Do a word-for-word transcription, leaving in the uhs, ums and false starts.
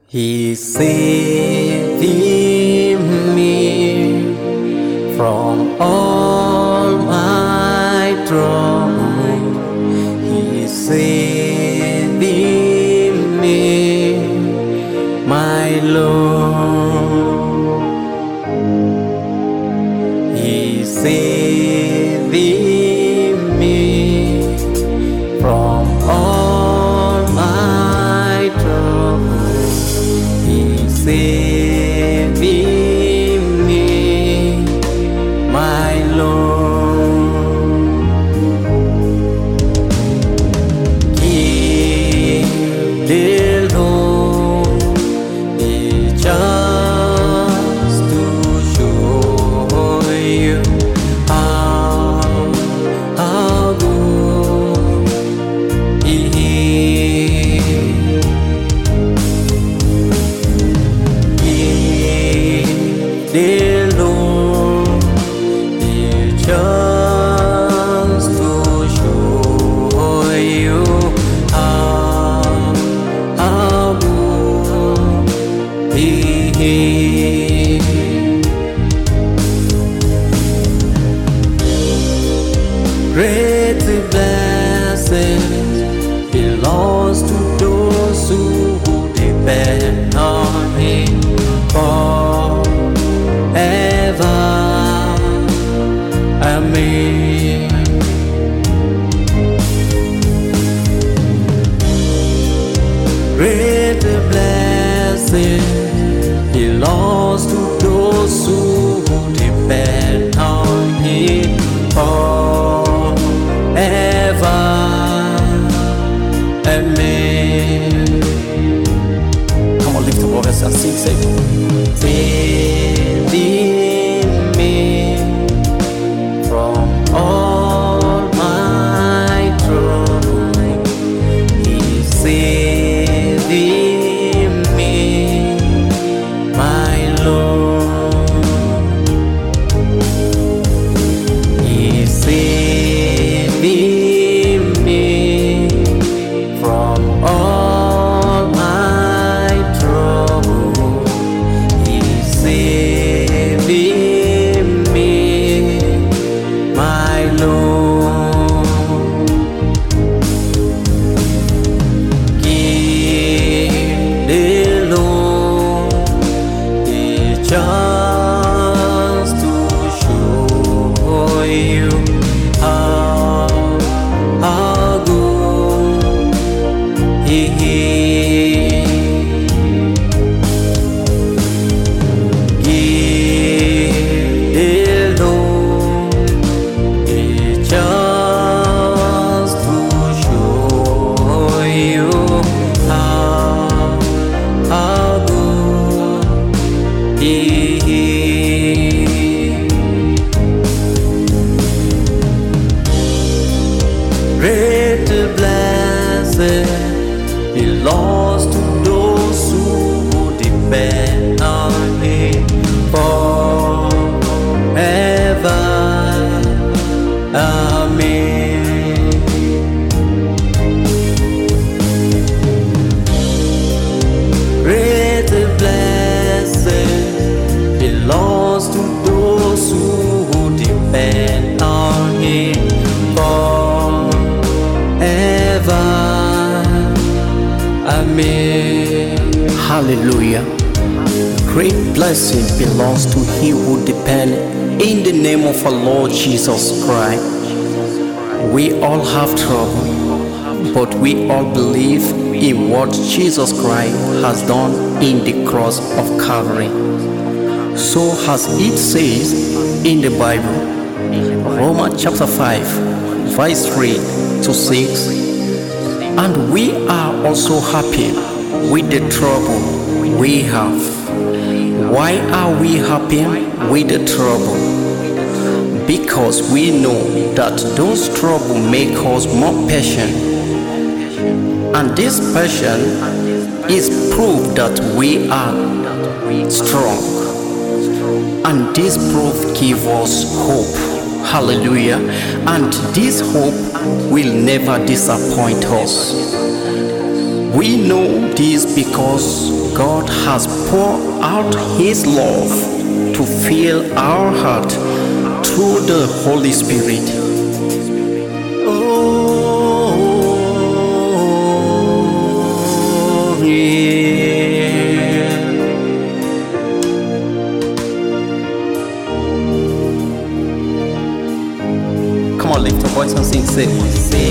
He saving me from all my trouble. He saving me, my Lord. He saving me from all my trouble. He saving me, my Lord. Give the Lord the chance to show you how, how good He is. Dear Lord, the chance to show you how, how good He is. Great blessings belongs to those who depend on Him forever. Amen. Great blessing belongs to those who depend on Him forever. Amen. Come on, lift your voice and sing, say, saving me from all my trouble. He's saving me, my Lord. He's saving me from all my trouble. He's saving me, my Lord. Give the Lord the chance to show you how, how good He is. Give the Lord the chance to show you how, how good He is. Great blessing belongs to those who depend on Him forever. Amen. Great blessing belongs to those who depend on Him forever. Amen. Hallelujah. Great blessing belongs to him who depend in the name of our Lord Jesus Christ. We all have trouble, but we all believe in what Jesus Christ has done in the cross of Calvary. So as it says in the Bible, Romans chapter five, verse three to six, and we are also happy with the trouble we have. Why are we happy with the trouble? Because we know that those trouble make us more patient, and this patience is proof that we are strong, and this proof gives us hope. Hallelujah. And this hope will never disappoint us. We know this because God has poured out His love to fill our heart through the Holy Spirit. Oh, yeah. Come on, lift your voice and sing, say, say.